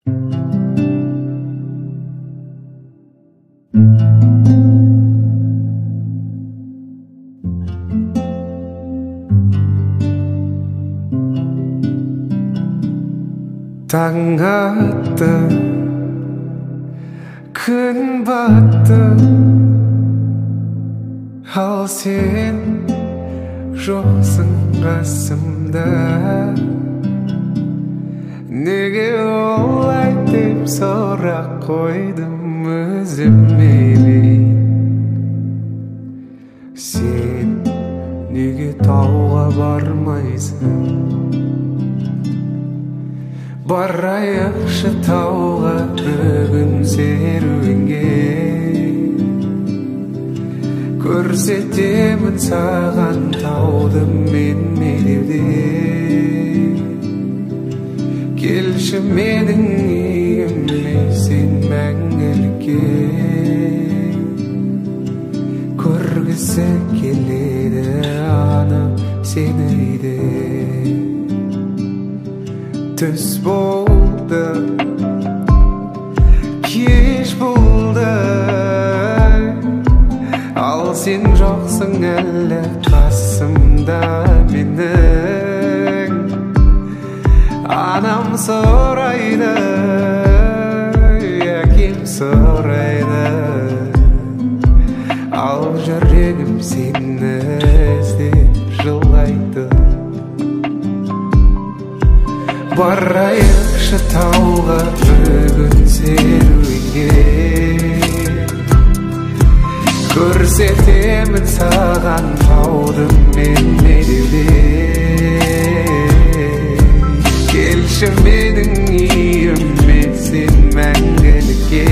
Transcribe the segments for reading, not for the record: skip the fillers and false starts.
Tangata 큰 바다 halsen rosun gasimda nege olay deb so'rab qo'ydim o'zimni sen nega tog'ga bormaysan barayaqshi tog'ga bugun seruvingga ko'rsataman sаған taudim men medevde kelші менің үйіме сен мәңгілікке көргісі келеді анам сені үйде түс болды кеш болды ал сен жоқсың әлі қасымда менің анам сұрайды әкем сұрайды ал жүрегім сені іздеп жылайды барайықшы тауға бүгін серуенге көрсетемін саған таудым мен медеуде келші менің үйіме сен мәңгілікке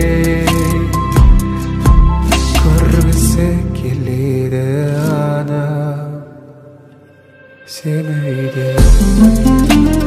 көргісі келеді анам сені үйде